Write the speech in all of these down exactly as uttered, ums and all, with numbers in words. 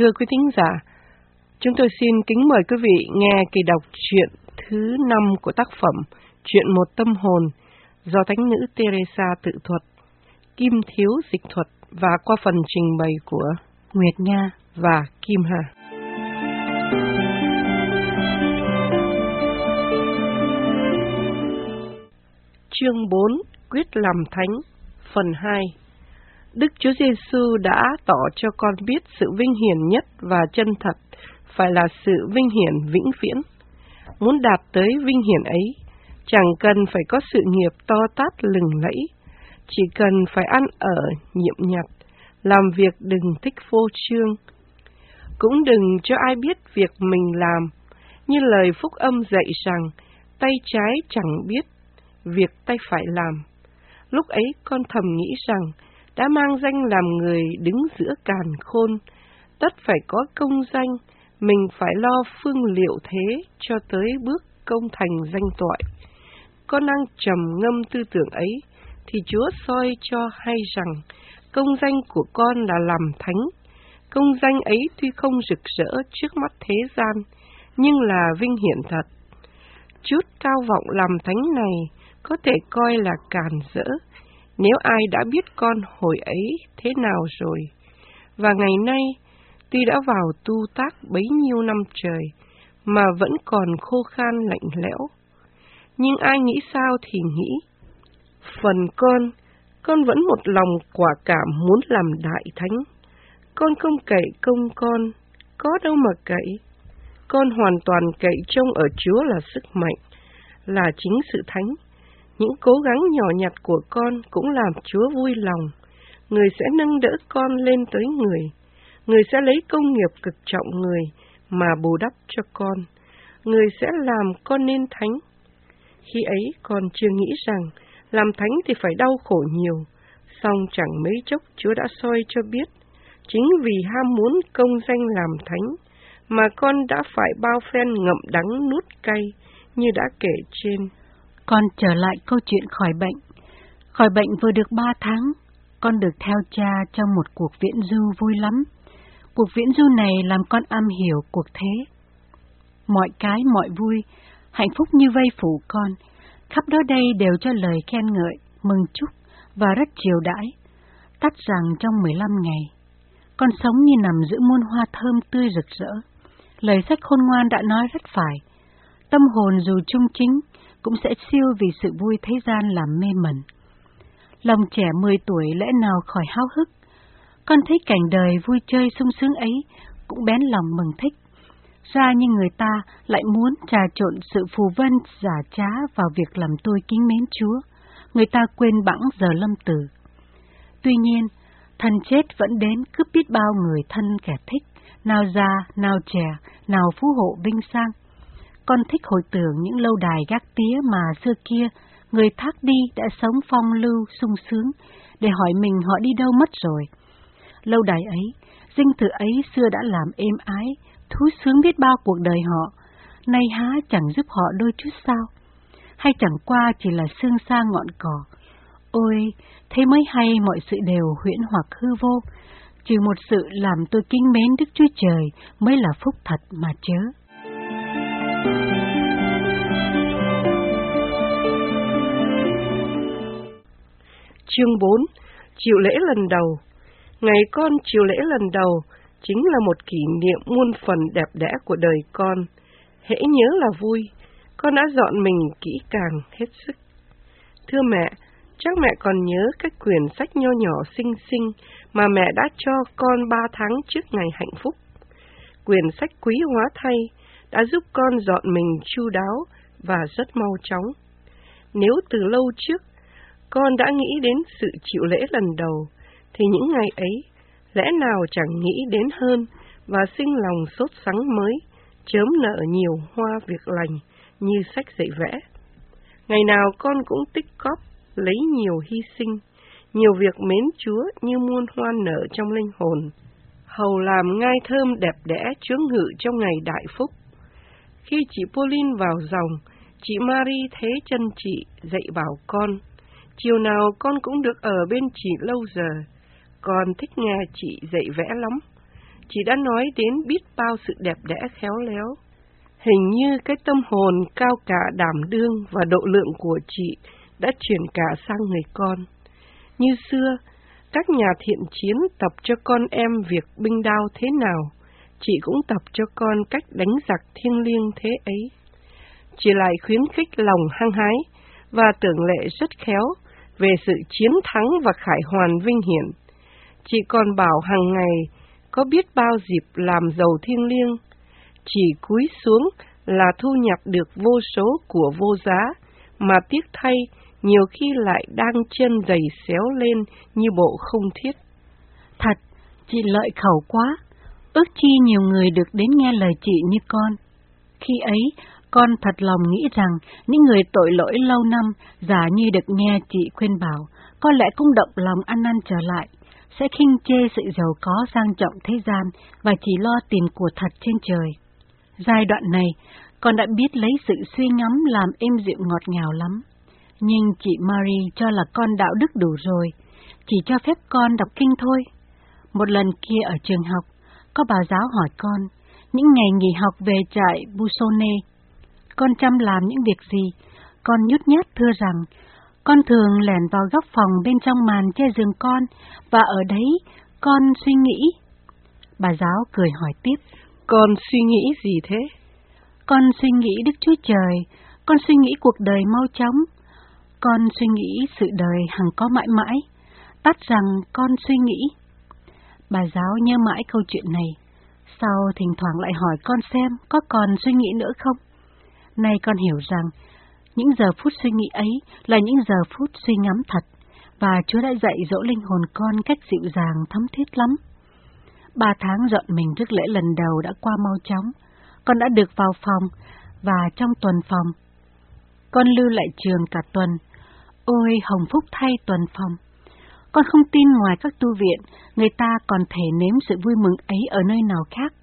Thưa quý thính giả, chúng tôi xin kính mời quý vị nghe kỳ đọc truyện thứ năm của tác phẩm Chuyện một tâm hồn do thánh nữ Teresa tự thuật, Kim Thiếu dịch thuật và qua phần trình bày của Nguyệt Nga và Kim Hà. Chương bốn, Quyết làm thánh, phần hai. Đức Chúa Giêsu đã tỏ cho con biết sự vinh hiển nhất và chân thật phải là sự vinh hiển vĩnh viễn. Muốn đạt tới vinh hiển ấy, chẳng cần phải có sự nghiệp to tát lừng lẫy, chỉ cần phải ăn ở nhiệm nhặt, làm việc đừng thích phô trương. Cũng đừng cho ai biết việc mình làm, như lời phúc âm dạy rằng tay trái chẳng biết việc tay phải làm. Lúc ấy con thầm nghĩ rằng đã mang danh làm người đứng giữa càn khôn, tất phải có công danh, mình phải lo phương liệu thế cho tới bước công thành danh toại. Con đang trầm ngâm tư tưởng ấy, thì Chúa soi cho hay rằng công danh của con là làm thánh. Công danh ấy tuy không rực rỡ trước mắt thế gian, nhưng là vinh hiển thật. Chút cao vọng làm thánh này có thể coi là càn rỡ, nếu ai đã biết con hồi ấy thế nào rồi. Và ngày nay, tuy đã vào tu tác bấy nhiêu năm trời, mà vẫn còn khô khan lạnh lẽo. Nhưng ai nghĩ sao thì nghĩ. Phần con, con vẫn một lòng quả cảm muốn làm đại thánh. Con không cậy công con, có đâu mà cậy. Con hoàn toàn cậy trông ở Chúa là sức mạnh, là chính sự thánh. Những cố gắng nhỏ nhặt của con cũng làm Chúa vui lòng. Người sẽ nâng đỡ con lên tới người. Người sẽ lấy công nghiệp cực trọng người mà bù đắp cho con. Người sẽ làm con nên thánh. Khi ấy con chưa nghĩ rằng làm thánh thì phải đau khổ nhiều. Song chẳng mấy chốc Chúa đã soi cho biết. Chính vì ham muốn công danh làm thánh mà con đã phải bao phen ngậm đắng nuốt cay như đã kể trên. Con trở lại câu chuyện khỏi bệnh. Khỏi bệnh vừa được ba tháng, con được theo cha trong một cuộc viễn du vui lắm. Cuộc viễn du này làm con am hiểu cuộc thế. Mọi cái, mọi vui, hạnh phúc như vây phủ con, khắp đó đây đều cho lời khen ngợi, mừng chúc và rất chiều đãi. Tắt rằng trong mười lăm ngày, con sống như nằm giữa muôn hoa thơm tươi rực rỡ. Lời sách khôn ngoan đã nói rất phải. Tâm hồn dù trung chính, cũng sẽ siêu vì sự vui thế gian làm mê mẩn. Lòng trẻ mười tuổi lẽ nào khỏi háo hức. Con thấy cảnh đời vui chơi sung sướng ấy, cũng bén lòng mừng thích. Ra như người ta lại muốn trà trộn sự phù vân giả trá vào việc làm tôi kính mến Chúa. Người ta quên bẵng giờ lâm tử. Tuy nhiên, thần chết vẫn đến cướp biết bao người thân kẻ thích, nào già, nào trẻ, nào phú hộ vinh sang. Con thích hồi tưởng những lâu đài gác tía mà xưa kia người thác đi đã sống phong lưu sung sướng, để hỏi mình họ đi đâu mất rồi. Lâu đài ấy, dinh thự ấy xưa đã làm êm ái, thú sướng biết bao cuộc đời họ, nay há chẳng giúp họ đôi chút sao? Hay chẳng qua chỉ là sương sa ngọn cỏ? Ôi, thế mới hay mọi sự đều huyễn hoặc hư vô, trừ một sự làm tôi kính mến Đức Chúa Trời mới là phúc thật mà chớ. Chương bốn, chịu lễ lần đầu. Ngày con chịu lễ lần đầu chính là một kỷ niệm muôn phần đẹp đẽ của đời con. Hễ nhớ là vui, con đã dọn mình kỹ càng hết sức. Thưa mẹ, chắc mẹ còn nhớ cái quyển sách nho nhỏ xinh xinh mà mẹ đã cho con ba tháng trước ngày hạnh phúc. Quyển sách quý hóa thay đã giúp con dọn mình chu đáo và rất mau chóng. Nếu từ lâu trước con đã nghĩ đến sự chịu lễ lần đầu, thì những ngày ấy lẽ nào chẳng nghĩ đến hơn và sinh lòng sốt sắng mới, chớm nở nhiều hoa việc lành như sách dạy vẽ. Ngày nào con cũng tích cóp lấy nhiều hy sinh, nhiều việc mến Chúa như muôn hoa nở trong linh hồn, hầu làm ngai thơm đẹp đẽ chướng ngự trong ngày đại phúc. Khi chị Pauline vào dòng, chị Marie thế chân chị dạy bảo con. Chiều nào con cũng được ở bên chị lâu giờ. Con thích nghe chị dạy vẽ lắm. chị đã nói đến biết bao sự đẹp đẽ khéo léo. Hình như cái tâm hồn cao cả đảm đương và độ lượng của chị đã chuyển cả sang người con. Như xưa, các nhà thiện chiến tập cho con em việc binh đao thế nào, chị cũng tập cho con cách đánh giặc thiêng liêng thế ấy. Chị lại khuyến khích lòng hăng hái và tưởng lệ rất khéo về sự chiến thắng và khải hoàn vinh hiển. Chị còn bảo hàng ngày có biết bao dịp làm giàu thiêng liêng, chỉ cúi xuống là thu nhập được vô số của vô giá, mà tiếc thay nhiều khi lại đang chân giày xéo lên như bộ không thiết. Thật, chị lợi khẩu quá, ước chi nhiều người được đến nghe lời chị như con. Khi ấy, con thật lòng nghĩ rằng những người tội lỗi lâu năm, giả như được nghe chị khuyên bảo, có lẽ cũng động lòng ăn năn trở lại, sẽ khinh chê sự giàu có sang trọng thế gian và chỉ lo tìm của thật trên trời. Giai đoạn này, con đã biết lấy sự suy ngẫm làm êm dịu ngọt ngào lắm. Nhưng chị Marie cho là con đạo đức đủ rồi, chỉ cho phép con đọc kinh thôi. Một lần kia ở trường học, có bà giáo hỏi con, những ngày nghỉ học về trại Busone, con chăm làm những việc gì? Con nhút nhát thưa rằng, con thường lẻn vào góc phòng bên trong màn che giường con, và ở đấy con suy nghĩ. Bà giáo cười hỏi tiếp, con suy nghĩ gì thế? Con suy nghĩ Đức Chúa Trời, con suy nghĩ cuộc đời mau chóng, con suy nghĩ sự đời hằng có mãi mãi, tắt rằng con suy nghĩ. Bà giáo nhớ mãi câu chuyện này, sau thỉnh thoảng lại hỏi con xem có còn suy nghĩ nữa không. Nay con hiểu rằng, những giờ phút suy nghĩ ấy là những giờ phút suy ngẫm thật, và Chúa đã dạy dỗ linh hồn con cách dịu dàng thấm thiết lắm. Ba tháng dọn mình rước lễ lần đầu đã qua mau chóng, con đã được vào phòng, và trong tuần phòng. Con lưu lại trường cả tuần, ôi hồng phúc thay tuần phòng. Con không tin ngoài các tu viện, người ta còn thể nếm sự vui mừng ấy ở nơi nào khác.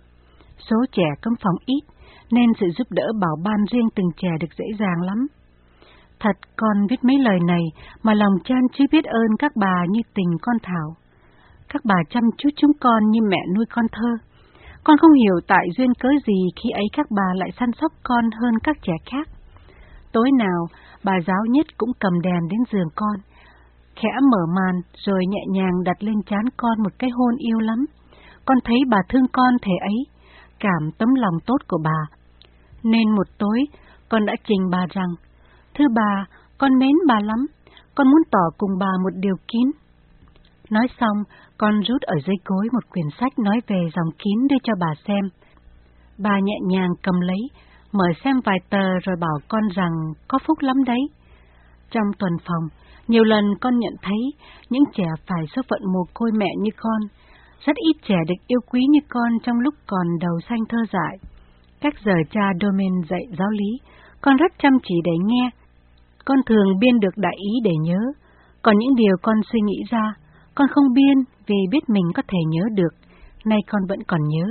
Số trẻ cấm phòng ít, nên sự giúp đỡ bảo ban riêng từng trẻ được dễ dàng lắm. Thật, con viết mấy lời này mà lòng chan chưa biết ơn các bà như tình con Thảo. Các bà chăm chút chúng con như mẹ nuôi con thơ. Con không hiểu tại duyên cớ gì khi ấy các bà lại săn sóc con hơn các trẻ khác. Tối nào, bà giáo nhất cũng cầm đèn đến giường con, khẽ mở màn rồi nhẹ nhàng đặt lên trán con một cái hôn yêu lắm. Con thấy bà thương con thể ấy, cảm tấm lòng tốt của bà. Nên một tối, con đã trình bà rằng, thưa bà, con mến bà lắm, con muốn tỏ cùng bà một điều kín. Nói xong, con rút ở dưới gối một quyển sách nói về dòng kín đưa cho bà xem. Bà nhẹ nhàng cầm lấy, mở xem vài tờ rồi bảo con rằng có phúc lắm đấy. Trong tuần phòng, nhiều lần con nhận thấy những trẻ phải số phận mồ côi mẹ như con, rất ít trẻ được yêu quý như con trong lúc còn đầu xanh thơ dại. Các giờ cha Domain dạy giáo lý, con rất chăm chỉ để nghe. Con thường biên được đại ý để nhớ, còn những điều con suy nghĩ ra, con không biên vì biết mình có thể nhớ được, nay con vẫn còn nhớ.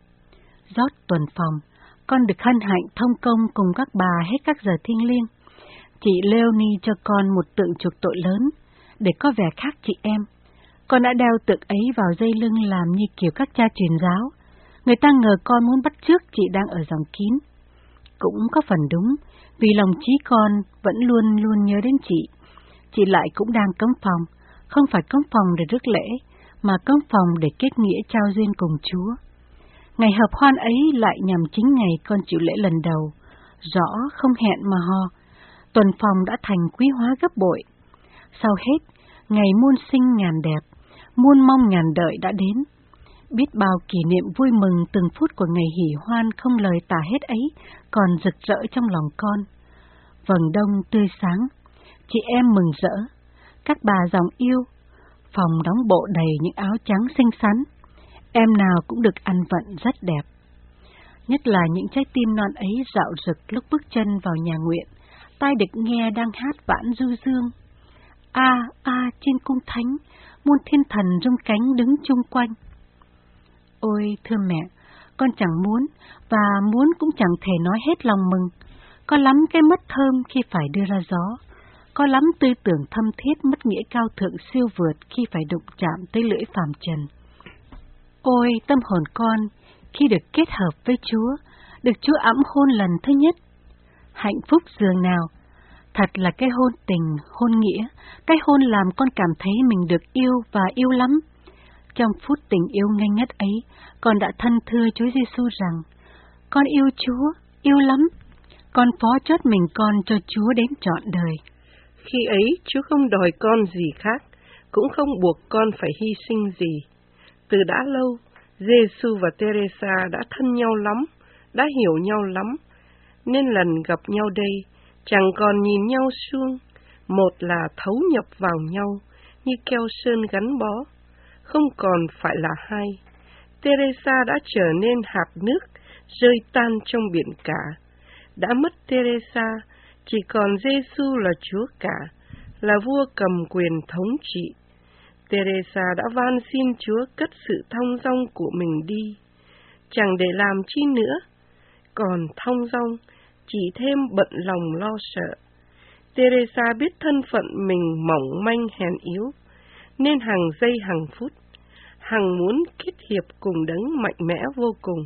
Rót tuần phòng, con được hân hạnh thông công cùng các bà hết các giờ thiêng liêng. Chị Leonie cho con một tượng chuộc tội lớn, để có vẻ khác chị em. Con đã đeo tượng ấy vào dây lưng làm như kiểu các cha truyền giáo. Người ta ngờ con muốn bắt chước chị đang ở dòng kín. Cũng có phần đúng, vì lòng trí con vẫn luôn luôn nhớ đến chị. Chị lại cũng đang cấm phòng, không phải cấm phòng để rước lễ, mà cấm phòng để kết nghĩa trao duyên cùng Chúa. Ngày hợp hoan ấy lại nhằm chính ngày con chịu lễ lần đầu, rõ không hẹn mà hò. Tuần phòng đã thành quý hóa gấp bội. Sau hết, ngày muôn sinh ngàn đẹp, muôn mong ngàn đợi đã đến. Biết bao kỷ niệm vui mừng từng phút của ngày hỉ hoan không lời tả hết ấy, còn rực rỡ trong lòng con. Vầng đông tươi sáng, chị em mừng rỡ, các bà dòng yêu, phòng đóng bộ đầy những áo trắng xinh xắn, em nào cũng được ăn vận rất đẹp. Nhất là những trái tim non ấy rạo rực lúc bước chân vào nhà nguyện, tai được nghe đang hát vãn du dương. A, a, trên cung thánh, muôn thiên thần rung cánh đứng chung quanh. Ôi, thưa mẹ, con chẳng muốn, và muốn cũng chẳng thể nói hết lòng mừng. Có lắm cái mất thơm khi phải đưa ra gió, có lắm tư tưởng thâm thiết mất nghĩa cao thượng siêu vượt khi phải đụng chạm tới lưỡi phàm trần. phôi tâm hồn con khi được kết hợp với Chúa, được Chúa ẵm hôn lần thứ nhất. Hạnh phúc dường nào! Thật là cái hôn tình, hôn nghĩa, cái hôn làm con cảm thấy mình được yêu và yêu lắm. Trong phút tình yêu ngây ngất ấy, con đã thân thưa Chúa Giêsu rằng, con yêu Chúa, yêu lắm. Con phó chót mình con cho Chúa đến trọn đời. Khi ấy, Chúa không đòi con gì khác, cũng không buộc con phải hy sinh gì. Từ đã lâu, Giêsu và Teresa đã thân nhau lắm, đã hiểu nhau lắm, nên lần gặp nhau đây, chẳng còn nhìn nhau suông, một là thấu nhập vào nhau, như keo sơn gắn bó, không còn phải là hai. Teresa đã trở nên hạt nước, rơi tan trong biển cả. Đã mất Teresa, chỉ còn Giêsu là Chúa cả, là vua cầm quyền thống trị. Teresa đã van xin Chúa cất sự thong dong của mình đi, chẳng để làm chi nữa, còn thong dong chỉ thêm bận lòng lo sợ. Teresa biết thân phận mình mỏng manh hèn yếu, nên hàng giây hàng phút, hằng muốn kết hiệp cùng đấng mạnh mẽ vô cùng.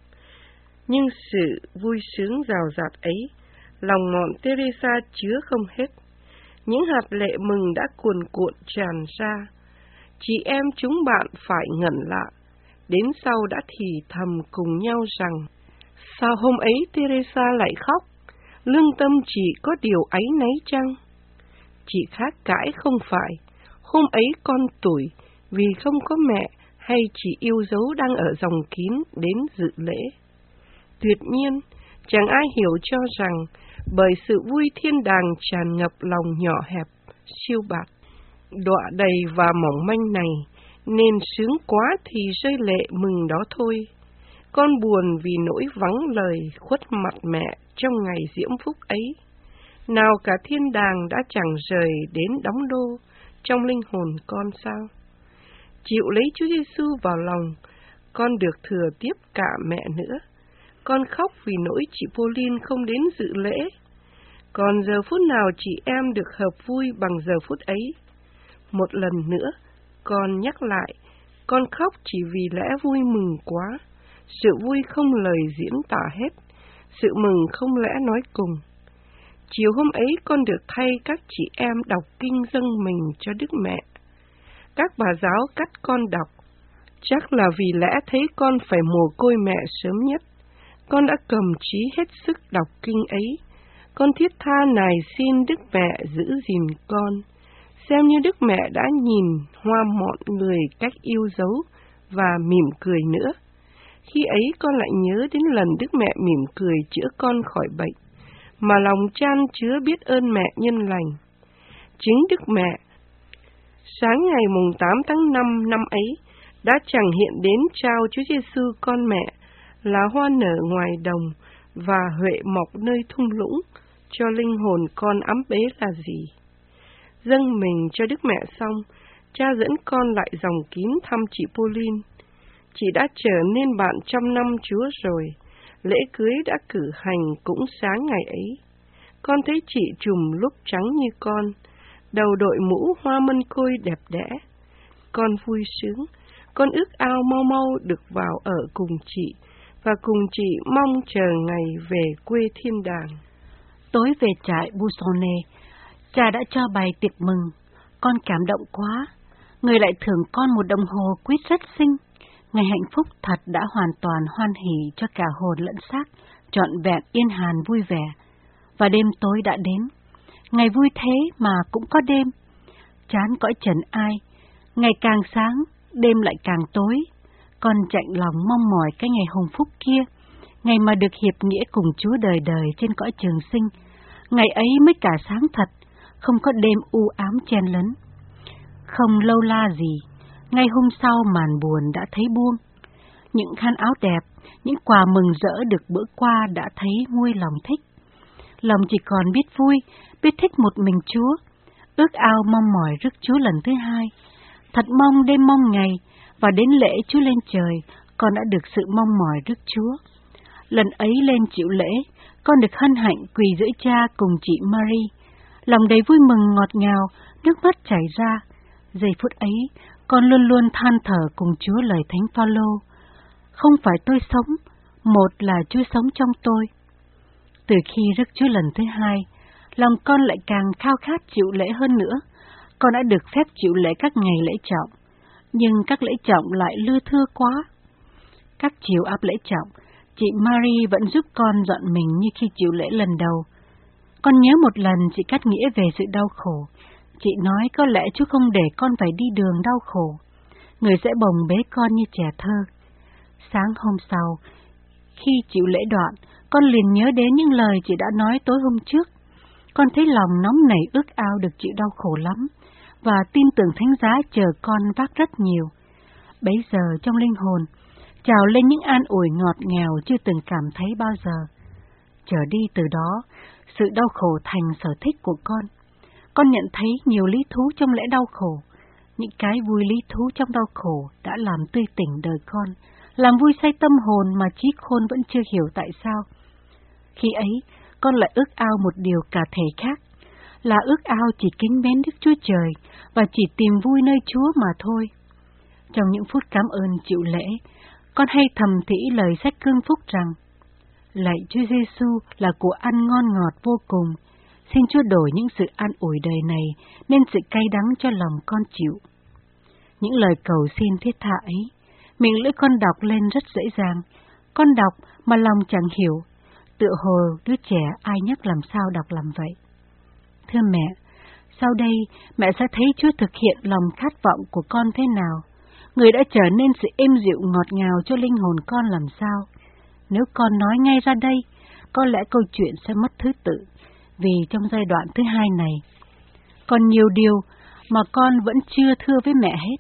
Nhưng sự vui sướng rào rạt ấy, lòng mọn Teresa chứa không hết. Những hạt lệ mừng đã cuồn cuộn tràn ra. Chị em chúng bạn phải ngẩn lạ, đến sau đã thì thầm cùng nhau rằng, sao hôm ấy Teresa lại khóc? Lương tâm chị có điều áy náy chăng? Chị khác cãi không phải, hôm ấy con tủi vì không có mẹ, hay chị yêu dấu đang ở dòng kín đến dự lễ. Tuyệt nhiên, chẳng ai hiểu cho rằng, bởi sự vui thiên đàng tràn ngập lòng nhỏ hẹp, siêu bạt, đọa đầy và mỏng manh này, nên sướng quá thì rơi lệ mừng đó thôi. Con buồn vì nỗi vắng lời khuất mặt mẹ trong ngày diễm phúc ấy. Nào cả thiên đàng đã chẳng rời đến đóng đô trong linh hồn con sao? Chịu lấy Chúa Giêsu vào lòng, con được thừa tiếp cả mẹ nữa. Con khóc vì nỗi chị Pauline không đến dự lễ. Còn giờ phút nào chị em được hợp vui bằng giờ phút ấy? Một lần nữa, con nhắc lại, con khóc chỉ vì lẽ vui mừng quá. Sự vui không lời diễn tả hết, sự mừng không lẽ nói cùng. Chiều hôm ấy con được thay các chị em đọc kinh dâng mình cho Đức Mẹ. Các bà giáo cắt con đọc, chắc là vì lẽ thấy con phải mồ côi mẹ sớm nhất. Con đã cầm trí hết sức đọc kinh ấy. Con thiết tha nài xin Đức Mẹ giữ gìn con, xem như Đức Mẹ đã nhìn hoa mọn người cách yêu dấu và mỉm cười nữa. Khi ấy con lại nhớ đến lần Đức Mẹ mỉm cười chữa con khỏi bệnh, mà lòng chan chứa biết ơn mẹ nhân lành. Chính Đức Mẹ, sáng ngày mùng tám tháng năm năm ấy, đã chẳng hiện đến trao Chúa Giêsu con mẹ, là hoa nở ngoài đồng và huệ mọc nơi thung lũng, cho linh hồn con ấm bế là gì. Dâng mình cho Đức Mẹ xong, cha dẫn con lại dòng kín thăm chị Pauline. Chị đã trở nên bạn trăm năm Chúa rồi, lễ cưới đã cử hành cũng sáng ngày ấy. Con thấy chị trùm lúc trắng như con, đầu đội mũ hoa mân côi đẹp đẽ. Con vui sướng, con ước ao mau mau được vào ở cùng chị, và cùng chị mong chờ ngày về quê thiên đàng. Tối về trại Busone, cha đã cho bày tiệc mừng. Con cảm động quá. Người lại thưởng con một đồng hồ quýt rất xinh. Ngày hạnh phúc thật đã hoàn toàn hoan hỉ cho cả hồn lẫn xác, trọn vẹn yên hàn vui vẻ. Và đêm tối đã đến. Ngày vui thế mà cũng có đêm. Chán cõi trần ai. Ngày càng sáng, đêm lại càng tối. Con chạnh lòng mong mỏi cái ngày hồng phúc kia, ngày mà được hiệp nghĩa cùng Chúa đời đời trên cõi trường sinh. Ngày ấy mới cả sáng thật, không có đêm u ám chen lấn. Không lâu la gì, ngày hôm sau màn buồn đã thấy buông. Những khăn áo đẹp, những quà mừng rỡ được bữa qua đã thấy nguôi lòng thích. Lòng chỉ còn biết vui, biết thích một mình Chúa, ước ao mong mỏi rước Chúa lần thứ hai. Thật mong đêm mong ngày, và đến lễ Chúa lên trời, con đã được sự mong mỏi rước Chúa. Lần ấy lên chịu lễ, con được hân hạnh quỳ giữa cha cùng chị Marie. Lòng đầy vui mừng ngọt ngào, nước mắt chảy ra. Giây phút ấy, con luôn luôn than thở cùng Chúa lời Thánh Phaolô: không phải tôi sống, một là Chúa sống trong tôi. Từ khi rước Chúa lần thứ hai, lòng con lại càng khao khát chịu lễ hơn nữa. Con đã được phép chịu lễ các ngày lễ trọng, nhưng các lễ trọng lại lưa thưa quá. Các chiều áp lễ trọng, chị Marie vẫn giúp con dọn mình như khi chịu lễ lần đầu. Con nhớ một lần chị cắt nghĩa về sự đau khổ. Chị nói có lẽ Chúa không để con phải đi đường đau khổ. Người sẽ bồng bế con như trẻ thơ. Sáng hôm sau, khi chịu lễ đoạn, con liền nhớ đến những lời chị đã nói tối hôm trước. Con thấy lòng nóng nảy ước ao được chịu đau khổ lắm, và tin tưởng Thánh Giá chờ con vác rất nhiều. Bấy giờ trong linh hồn, trào lên những an ủi ngọt ngào chưa từng cảm thấy bao giờ. Trở đi từ đó, sự đau khổ thành sở thích của con. Con nhận thấy nhiều lý thú trong lễ đau khổ. Những cái vui lý thú trong đau khổ đã làm tươi tỉnh đời con, làm vui say tâm hồn mà trí khôn vẫn chưa hiểu tại sao. Khi ấy, con lại ước ao một điều cả thể khác, là ước ao chỉ kính mến Đức Chúa Trời và chỉ tìm vui nơi Chúa mà thôi. Trong những phút cảm ơn chịu lễ, con hay thầm thỉ lời sách Cương Phúc rằng: lạy Chúa Giêsu là của ăn ngon ngọt vô cùng, xin Chúa đổi những sự an ủi đời này nên sự cay đắng cho lòng con chịu. Những lời cầu xin thiết tha ấy, miệng lưỡi con đọc lên rất dễ dàng. Con đọc mà lòng chẳng hiểu, tựa hồ đứa trẻ ai nhắc làm sao đọc làm vậy. Thưa mẹ, sau đây mẹ sẽ thấy Chúa thực hiện lòng khát vọng của con thế nào. Người đã trở nên sự êm dịu ngọt ngào cho linh hồn con làm sao. Nếu con nói ngay ra đây, có lẽ câu chuyện sẽ mất thứ tự, vì trong giai đoạn thứ hai này, còn nhiều điều mà con vẫn chưa thưa với mẹ hết.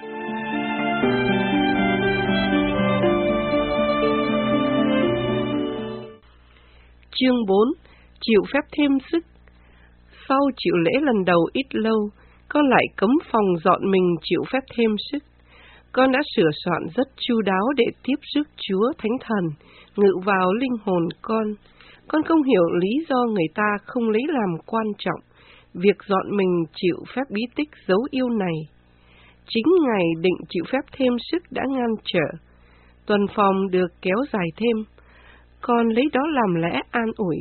Chương bốn. Chịu phép thêm sức. Sau chịu lễ lần đầu ít lâu, con lại cấm phòng dọn mình chịu phép thêm sức. Con đã sửa soạn rất chu đáo để tiếp rước Chúa Thánh Thần ngự vào linh hồn con. Con không hiểu lý do người ta không lấy làm quan trọng việc dọn mình chịu phép bí tích dấu yêu này. Chính ngày định chịu phép thêm sức đã ngăn trở. Tuần phòng được kéo dài thêm. Con lấy đó làm lẽ an ủi.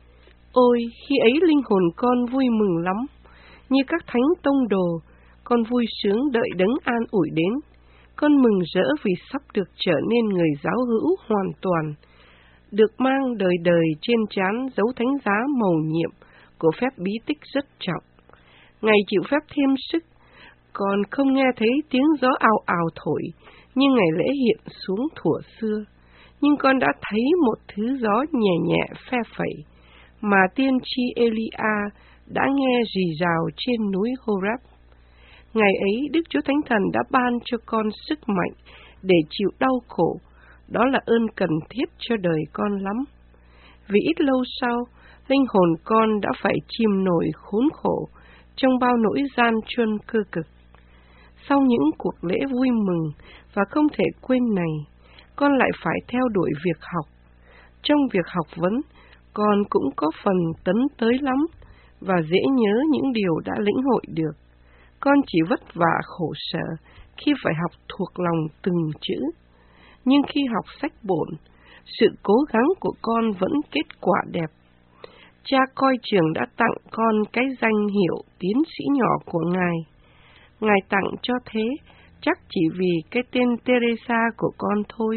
Ôi, khi ấy linh hồn con vui mừng lắm. Như các thánh tông đồ, con vui sướng đợi đấng an ủi đến. Con mừng rỡ vì sắp được trở nên người giáo hữu hoàn toàn, được mang đời đời trên trán dấu thánh giá mầu nhiệm của phép bí tích rất trọng. Ngày chịu phép thêm sức, con không nghe thấy tiếng gió ào ào thổi như ngày lễ hiện xuống thuở xưa, nhưng con đã thấy một thứ gió nhẹ nhẹ phe phẩy mà tiên tri Elia đã nghe rì rào trên núi Horeb. Ngày ấy, Đức Chúa Thánh Thần đã ban cho con sức mạnh để chịu đau khổ. Đó là ơn cần thiết cho đời con lắm. Vì ít lâu sau, linh hồn con đã phải chìm nổi khốn khổ trong bao nỗi gian truân cơ cực. Sau những cuộc lễ vui mừng và không thể quên này, con lại phải theo đuổi việc học. Trong việc học vấn, con cũng có phần tấn tới lắm và dễ nhớ những điều đã lĩnh hội được. Con chỉ vất vả khổ sở khi phải học thuộc lòng từng chữ. Nhưng khi học sách bổn, sự cố gắng của con vẫn kết quả đẹp. Cha coi trường đã tặng con cái danh hiệu tiến sĩ nhỏ của Ngài. Ngài tặng cho thế, chắc chỉ vì cái tên Teresa của con thôi.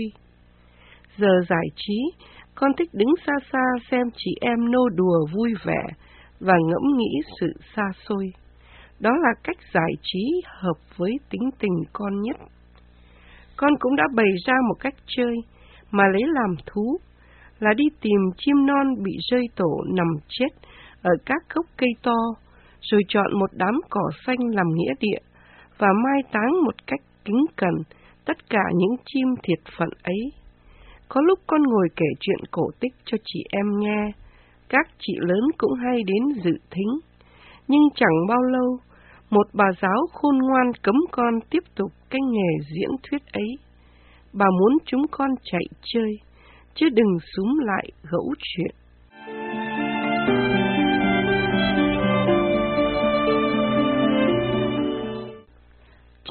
Giờ giải trí, con thích đứng xa xa xem chị em nô đùa vui vẻ và ngẫm nghĩ sự xa xôi. Đó là cách giải trí hợp với tính tình con nhất. Con cũng đã bày ra một cách chơi mà lấy làm thú, là đi tìm chim non bị rơi tổ nằm chết ở các gốc cây to, rồi chọn một đám cỏ xanh làm nghĩa địa và mai táng một cách kính cẩn tất cả những chim thiệt phận ấy. Có lúc con ngồi kể chuyện cổ tích cho chị em nghe, các chị lớn cũng hay đến dự thính, nhưng chẳng bao lâu, một bà giáo khôn ngoan cấm con tiếp tục cái nghề diễn thuyết ấy. Bà muốn chúng con chạy chơi, chứ đừng súm lại gẫu chuyện.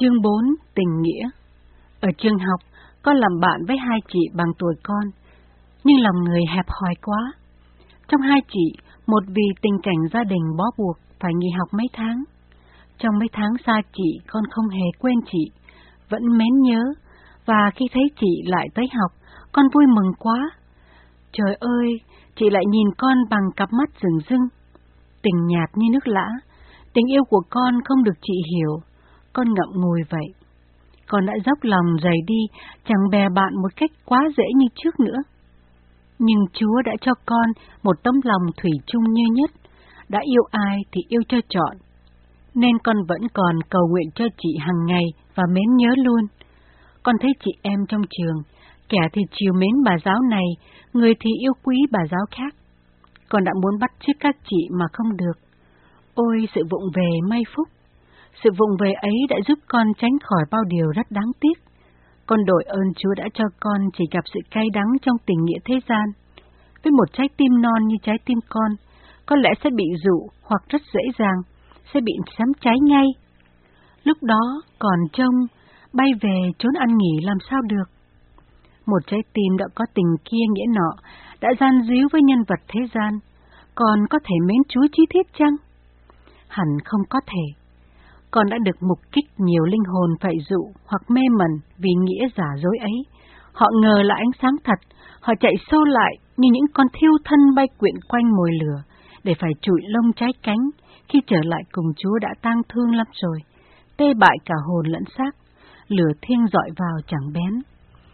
Chương bốn. Tình nghĩa. Ở trường học, con làm bạn với hai chị bằng tuổi con, nhưng lòng người hẹp hòi quá. Trong hai chị, một vì tình cảnh gia đình bó buộc phải nghỉ học mấy tháng. Trong mấy tháng xa chị, con không hề quên chị, vẫn mến nhớ, và khi thấy chị lại tới học, con vui mừng quá. Trời ơi, chị lại nhìn con bằng cặp mắt rừng rưng. Tình nhạt như nước lã, tình yêu của con không được chị hiểu, con ngậm ngùi vậy. Con đã dốc lòng rời đi, chẳng bè bạn một cách quá dễ như trước nữa. Nhưng Chúa đã cho con một tấm lòng thủy chung như nhất, đã yêu ai thì yêu cho trọn. Nên con vẫn còn cầu nguyện cho chị hàng ngày và mến nhớ luôn. Con thấy chị em trong trường, kẻ thì chiều mến bà giáo này, người thì yêu quý bà giáo khác. Con đã muốn bắt chước các chị mà không được. Ôi, sự vụng về may phúc! Sự vụng về ấy đã giúp con tránh khỏi bao điều rất đáng tiếc. Con đội ơn Chúa đã cho con chỉ gặp sự cay đắng trong tình nghĩa thế gian. Với một trái tim non như trái tim con, có lẽ sẽ bị dụ hoặc rất dễ dàng, sẽ bị xém cháy ngay. Lúc đó còn trông, bay về trốn ăn nghỉ làm sao được. Một trái tim đã có tình kia nghĩa nọ, đã gian díu với nhân vật thế gian, còn có thể mến Chúa chí thiết chăng? Hẳn không có thể. Con đã được mục kích nhiều linh hồn phải dụ hoặc mê mẩn vì nghĩa giả dối ấy. Họ ngờ là ánh sáng thật, họ chạy sâu lại như những con thiêu thân bay quyện quanh mồi lửa, để phải trụi lông trái cánh, khi trở lại cùng Chúa đã tang thương lắm rồi, tê bại cả hồn lẫn xác, lửa thiêng dọi vào chẳng bén.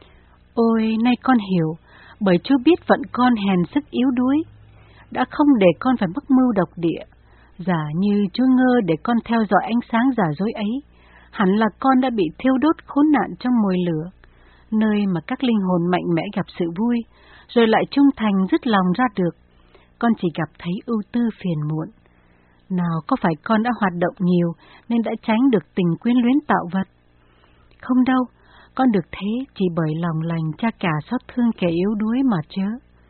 Ôi, nay con hiểu, bởi Chúa biết phận con hèn sức yếu đuối, đã không để con phải mắc mưu độc địa. Giả như Chúa ngơ để con theo dõi ánh sáng giả dối ấy, hẳn là con đã bị thiêu đốt khốn nạn trong mồi lửa, nơi mà các linh hồn mạnh mẽ gặp sự vui, rồi lại trung thành dứt lòng ra được. Con chỉ gặp thấy ưu tư phiền muộn. Nào có phải con đã hoạt động nhiều nên đã tránh được tình quyến luyến tạo vật? Không đâu, con được thế chỉ bởi lòng lành cha cả xót thương kẻ yếu đuối mà chớ.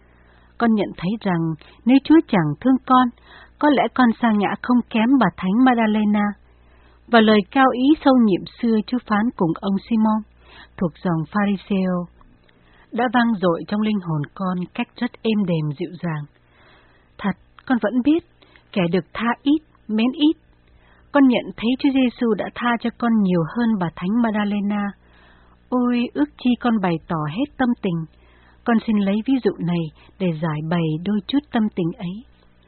Con nhận thấy rằng nếu Chúa chẳng thương con, có lẽ con sa ngã không kém bà Thánh Madalena. Và lời cao ý sâu nhiệm xưa Chúa phán cùng ông Simon, thuộc dòng Pharisêu, đã vang dội trong linh hồn con cách rất êm đềm dịu dàng. Thật, con vẫn biết, kẻ được tha ít, mến ít. Con nhận thấy Chúa Giêsu đã tha cho con nhiều hơn bà Thánh Madalena. Ôi, ước chi con bày tỏ hết tâm tình. Con xin lấy ví dụ này để giải bày đôi chút tâm tình ấy.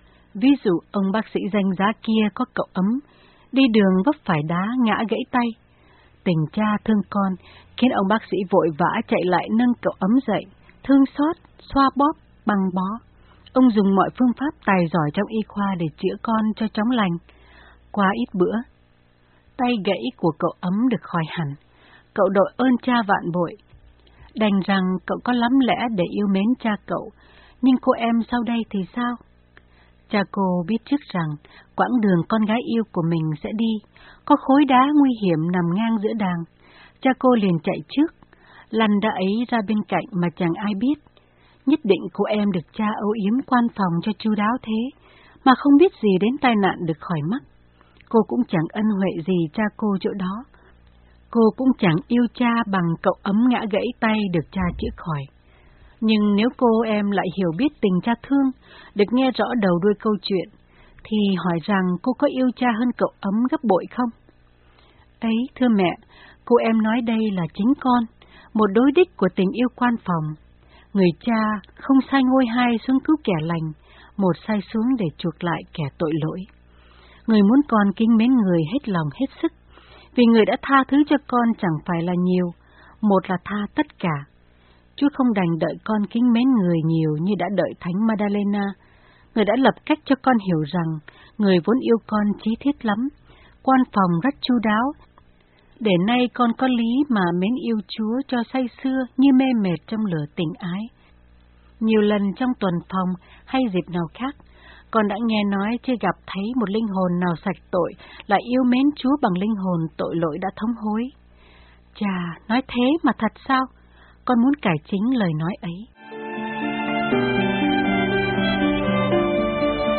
Ví dụ ông bác sĩ danh giá kia có cậu ấm, đi đường vấp phải đá ngã gãy tay. Tình cha thương con khiến ông bác sĩ vội vã chạy lại nâng cậu ấm dậy, thương xót, xoa bóp, băng bó. Ông dùng mọi phương pháp tài giỏi trong y khoa để chữa con cho chóng lành. Qua ít bữa, tay gãy của cậu ấm được khỏi hẳn. Cậu đội ơn cha vạn bội. Đành rằng cậu có lắm lẽ để yêu mến cha cậu, nhưng cô em sau đây thì sao? Cha cô biết trước rằng quãng đường con gái yêu của mình sẽ đi, có khối đá nguy hiểm nằm ngang giữa đàng. Cha cô liền chạy trước, lăn đá ấy ra bên cạnh mà chẳng ai biết. Nhất định cô em được cha âu yếm quan phòng cho chu đáo thế, mà không biết gì đến tai nạn được khỏi mắc. Cô cũng chẳng ân huệ gì cha cô chỗ đó. Cô cũng chẳng yêu cha bằng cậu ấm ngã gãy tay được cha chữa khỏi. Nhưng nếu cô em lại hiểu biết tình cha thương, được nghe rõ đầu đuôi câu chuyện, thì hỏi rằng cô có yêu cha hơn cậu ấm gấp bội không? Ấy, thưa mẹ, cô em nói đây là chính con, một đối đích của tình yêu quan phòng. Người cha không sai ngôi hai xuống cứu kẻ lành, một sai xuống để chuộc lại kẻ tội lỗi. Người muốn con kính mến người hết lòng hết sức, vì người đã tha thứ cho con chẳng phải là nhiều, một là tha tất cả. Chúa không đành đợi con kính mến người nhiều như đã đợi Thánh Madalena. Người đã lập cách cho con hiểu rằng người vốn yêu con chí thiết lắm, quan phòng rất chu đáo, để nay con có lý mà mến yêu Chúa cho say sưa như mê mệt trong lửa tình ái. Nhiều lần trong tuần phòng hay dịp nào khác, con đã nghe nói chưa gặp thấy một linh hồn nào sạch tội lại yêu mến Chúa bằng linh hồn tội lỗi đã thống hối. Chà, nói thế mà thật sao? Con muốn cải chính lời nói ấy.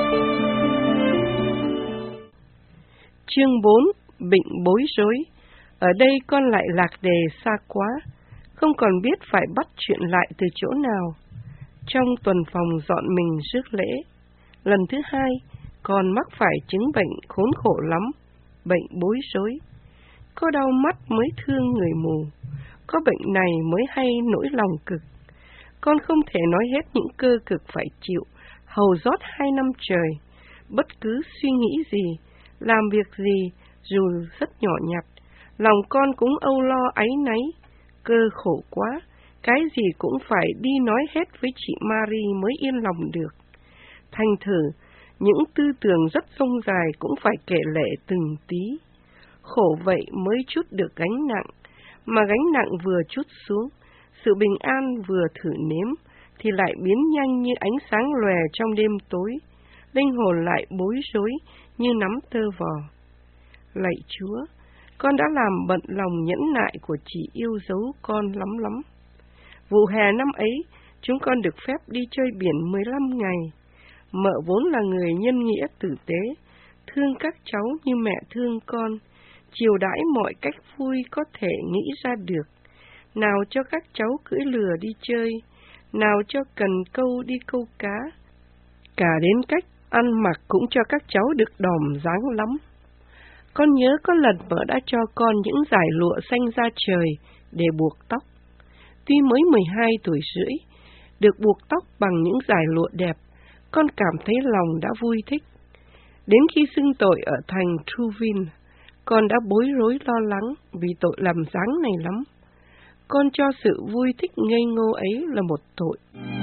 Chương bốn. Bệnh bối rối. Ở đây con lại lạc đề xa quá, không còn biết phải bắt chuyện lại từ chỗ nào. Trong tuần phòng dọn mình rước lễ, lần thứ hai, con mắc phải chứng bệnh khốn khổ lắm, bệnh bối rối. Có đau mắt mới thương người mù, có bệnh này mới hay nỗi lòng cực. Con không thể nói hết những cơ cực phải chịu, hầu rót hai năm trời. Bất cứ suy nghĩ gì, làm việc gì, dù rất nhỏ nhặt, lòng con cũng âu lo áy náy, cơ khổ quá, cái gì cũng phải đi nói hết với chị Marie mới yên lòng được. Thành thử, những tư tưởng rất rông dài cũng phải kể lể từng tí. Khổ vậy mới chút được gánh nặng, mà gánh nặng vừa chút xuống, sự bình an vừa thử nếm, thì lại biến nhanh như ánh sáng lòe trong đêm tối, linh hồn lại bối rối như nắm tơ vò. Lạy Chúa, con đã làm bận lòng nhẫn nại của chị yêu dấu con lắm lắm. Vụ hè năm ấy, chúng con được phép đi chơi biển mười lăm ngày. Mợ vốn là người nhân nghĩa tử tế, thương các cháu như mẹ thương con, chiều đãi mọi cách vui có thể nghĩ ra được. Nào cho các cháu cưỡi lừa đi chơi, nào cho cần câu đi câu cá. Cả đến cách ăn mặc cũng cho các cháu được đòm dáng lắm. Con nhớ có lần mợ đã cho con những dải lụa xanh da trời để buộc tóc. Tuy mới mười hai tuổi rưỡi, được buộc tóc bằng những dải lụa đẹp, con cảm thấy lòng đã vui thích. Đến khi xưng tội ở thành Trouville, con đã bối rối lo lắng vì tội làm dáng này lắm. Con cho sự vui thích ngây ngô ấy là một tội.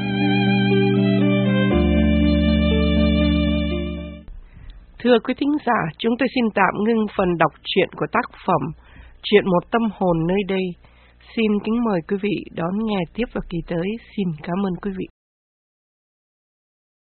Thưa quý thính giả, chúng tôi xin tạm ngưng phần đọc truyện của tác phẩm Chuyện một tâm hồn nơi đây. Xin kính mời quý vị đón nghe tiếp vào kỳ tới. Xin cảm ơn quý vị.